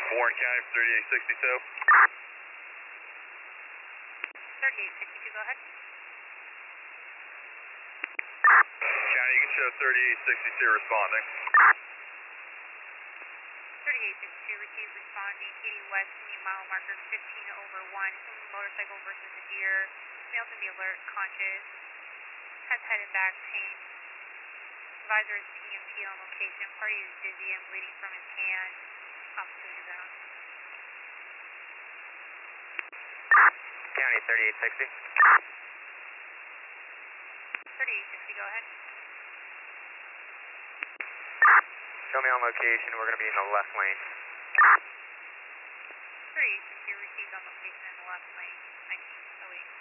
Warren County for 3862. 3862, go ahead. County, you can show 3862 responding. 3862, received responding, 80 west, new mile marker 15/1, motorcycle versus a deer, male's in the alert, conscious, has head and back pain. Advisor is PMT on location, party is dizzy and bleeding from his hand, complicated zone. County 3860. 3860, go ahead. Show me on location, we're going to be in the left lane. 3860, received on location in the left lane, 1908.